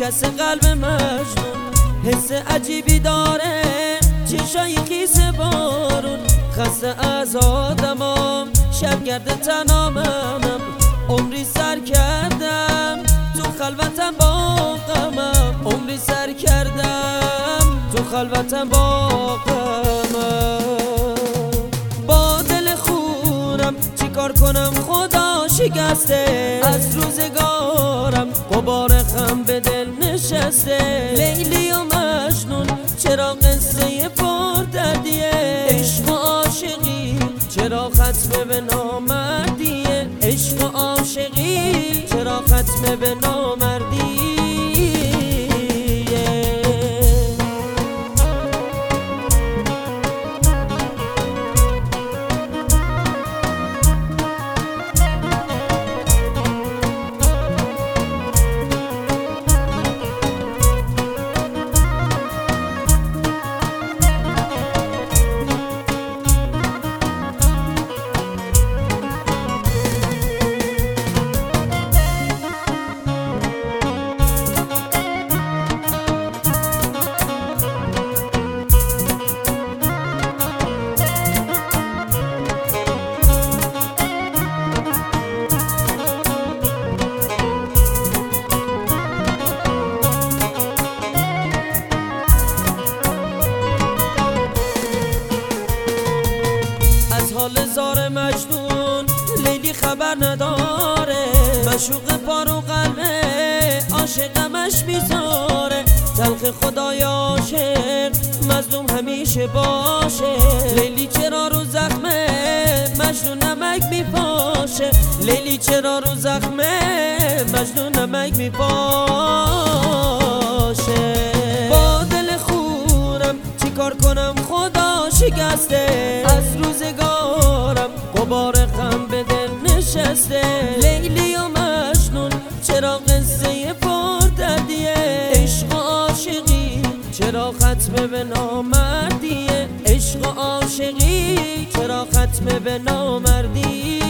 شکست قلب مجنون، حس عجیبی داره چشای خیس بارون، خسته از آدمام شبگرد تنها منم، عمری سر کردم تو خلوتم با غمم، عمری سر کردم تو خلوتم با غمم. با دل خونم چی کار کنم خدا شکسته، از روزگارم غبار غم به دل نشسته. لیلی و مجنون چرا قصه پردردیه، عشق و عاشقی چرا ختم به نامردیه، عشق و عاشقی چرا ختم به نامردیه. حال زار مجنون لیلی خبر نداره، مشوق پارو قلبه عاشقمش میذاره، تلخ خدای عاشق مظلوم همیشه باشه. لیلی چرا رو زخمه مجنون نمک میپاشه، لیلی چرا رو زخمه مجنون نمک میپاشه. با دل خونم چی کار کنم خدا شکسته، از روزگارم غبار غم به دل نشسته. لیلی و مجنون چرا قصه پردردیه، عشق و عاشقی چرا ختم به نامردیه، عشق و عاشقی چرا ختم به نامردیه.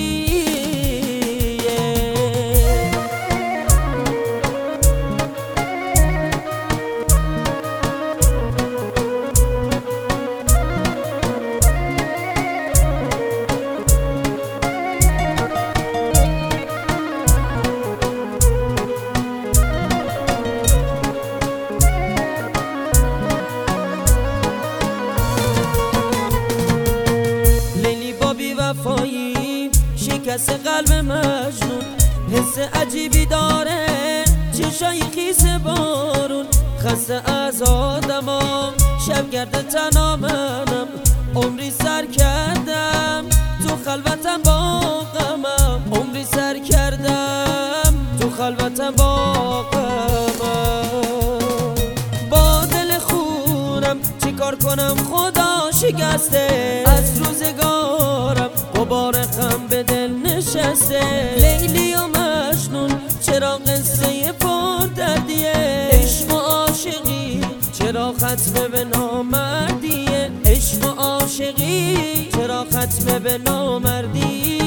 وفایی شکست قلب مجنون، حس عجیبی داره چشای خیس بارون، خسته از آدمام شبگرد تنها منم، عمری سر کردم تو خلوتم با غمم، عمری سر کردم تو خلوتم با غمم. با دل خونم چی کار کنم خدا شکسته، از روزگارم غبار غم به دل نشسته. لیلی و مجنون چرا قصه پردردیه، عشق و عاشقی چرا ختم به نامردیه، عشق و عاشقی چرا ختم به نامردیه.